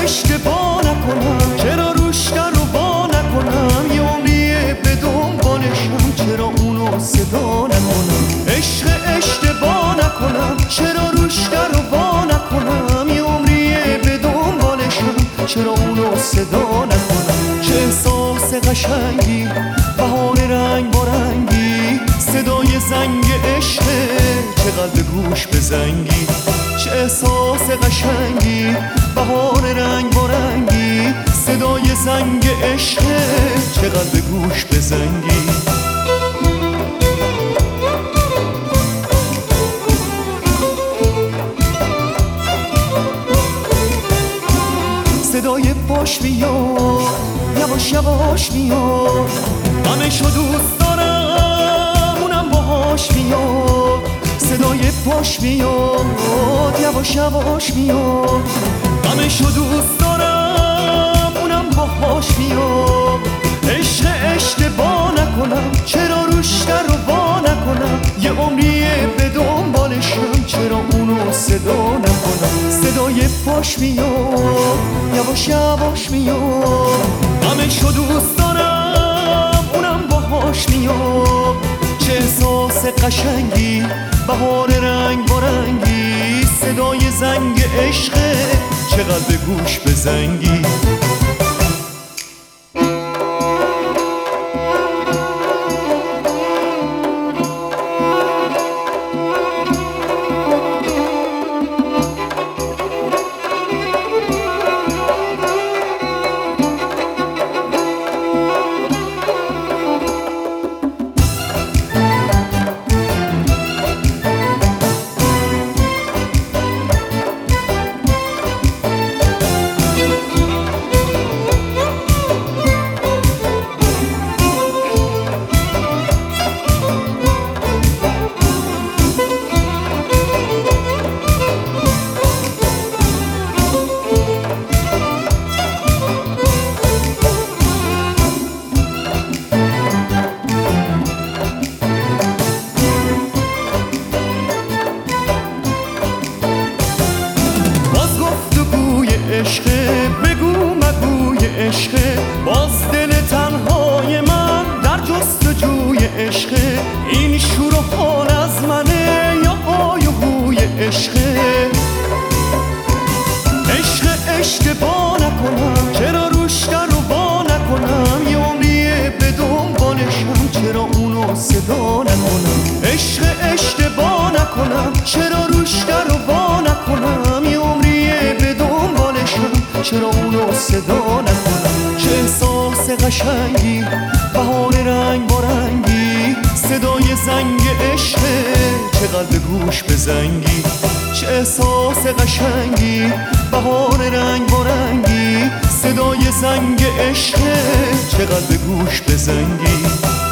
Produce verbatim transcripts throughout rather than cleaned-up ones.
اشتباه نکنم، چرا روش در رو با نکنم، یه عمریه به دنبالشم، چرا اونو صدا نکنم. عشق اشتباه نکنم، چرا روش در رو با نکنم، یه عمریه به دنبالشم، چرا اونو صدا نکنم. چه احساس قشنگی، بهار رنگ بارنگی، صدای زنگ عشقه، چه قلب گوش بزنگی. چه احساس قشنگی، بهار رنگ بارنگی، صدای زنگ عشقه، چه قلب گوش بزنگی. صدای پاش میاد، یواش یواش میاد، غمشو دوست دارم اونم باهاش میاد. صدای پاش میاد، یواش یواش میاد، غمشو دوست دارم اونم باهاش میاد. عشق اشتباه نکنم، چرا روش در رو با نکنم، یه عمریه به دنبالشم، چرا اونو صدا نکنم. صدای پاش میاد، یواش یواش میاد، غمشو دوست دارم اونم باهاش میاد. چه احساس قشنگی، بهار رنگ بارنگی، صدای زنگ عشقه، چه قلب گوش بزنگی. عشقه بگو مگوی عشقه، باز دل تنهای من در جستجوی عشقه. این شور و حال از منه یا های و هوی عشقه. عشق اشتباه نکنم، چرا روش در رو با نکنم، یه عمریه به دنبالشم، چرا اونو صدا نکنم. عشق اشتباه نکنم، چرا روش در رو با نکنم، یه عمریه به دنبالشم، چرا اونو صدا نکنم. چه احساس قشنگی، بهار رنگ بارنگی، صدای زنگ عشقه، چه قلب گوش بزنگی. چه احساس قشنگی، بهار رنگ بارنگی، صدای زنگ عشقه، چه قلب گوش بزنگی.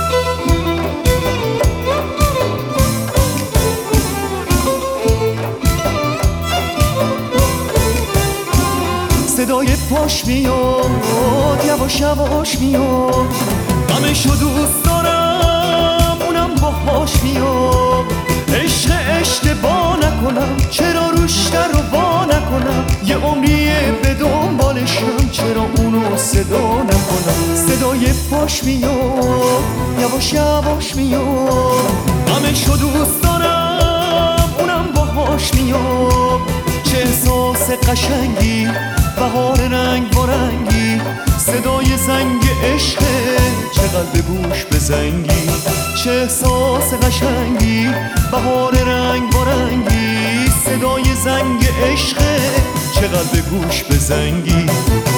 صدای پاش میاد، یواش یواش میاد، غمشو دوست دارم اونم باهاش میاد. عشق اشتباه نکنم، چرا روش در رو با نکنم، یه عمریه به دنبالشم، چرا اونو صدا نکنم. صدای پاش میاد، یواش یواش میاد، غمشو دوست دارم اونم باهاش میاد. چه احساس قشنگی، بهار رنگ بارنگی، صدای زنگ عشقه، چه قلب گوش بزنگی. چه احساس قشنگی، بهار رنگ بارنگی، صدای زنگ عشقه، چه قلب گوش بزنگی.